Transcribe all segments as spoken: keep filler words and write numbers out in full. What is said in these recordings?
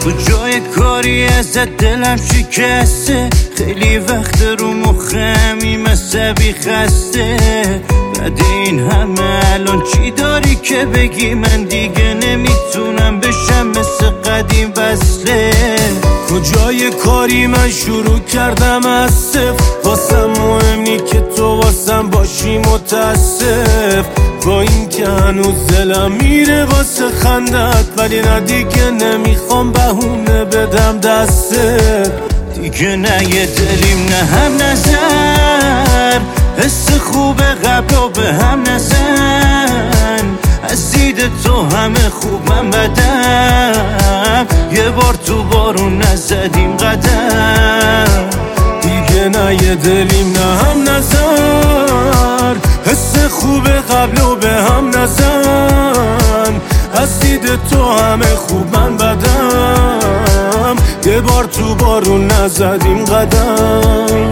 کجای کاری ازت دلم شکسته، خیلی وقت رو مخمی مصبی خسته. بعد این همه الان چی داری که بگی؟ من دیگه نمیتونم بشم مثل قدیم وصله. کجای کاری من شروع کردم از صفر، واسم مهم نی که تو واسم باشی متاسف. با این که هنوز دلم میره واسه خندت، ولی نه دیگه نمیخوام بهونه بدم دستت. دیگه نه یه دلیم نه هم نظر، حس خوب قبل و به هم نزن. از دید تو همه خوب من بدم، یه بار تو بارون نزدیم قدم. دیگه نه یه دلیم نه هم نظر، حس خوب قبل و به هم نزن. از دید تو همه خوب من بدم، یه بار تو بارون نزدیم قدم.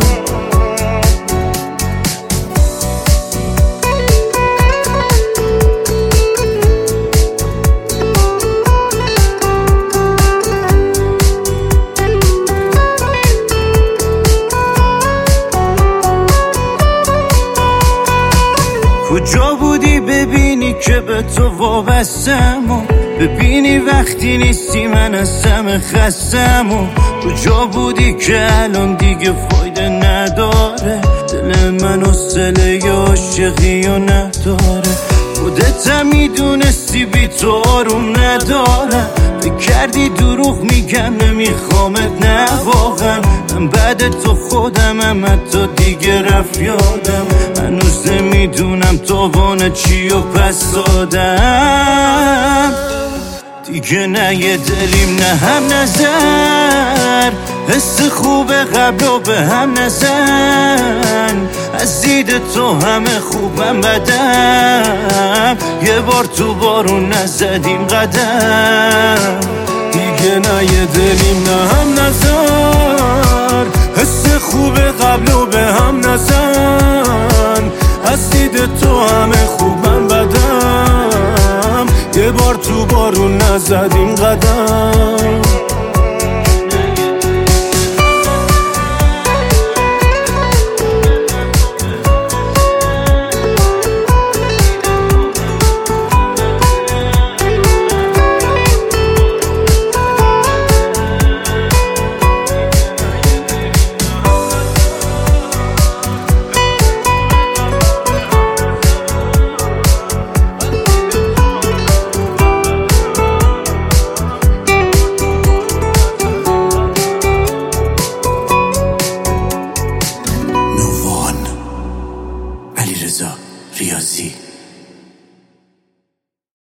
کجا بودی ببینی که به تو وابستم، و ببینی وقتی نیستی من از همه خستم. و کجا بودی که الان دیگه فایده نداره، دل من حوصله ی عاشقی و نداره. خودت هم میدونستی بی تو آروم ندارم، بکردی دروغ میگم نمیخوامت نه واقعا. من بعد تو خودم هم حتی دیگه رفت یادم، هنوز نمیدونم تاوان چی و پس دادم. دیگه نه یه دلیم نه هم نظر، حس خوب قبل و به هم نزن. از دید تو همه خوبم بدم، یه بار تو بارون نزدیم قدم. دیگه نه یه دلیم نه هم نظر، حس خوب قبل و به هم نزن. از دید تو همه خوبم بدم، یه بار تو بارون نزدیم قدم.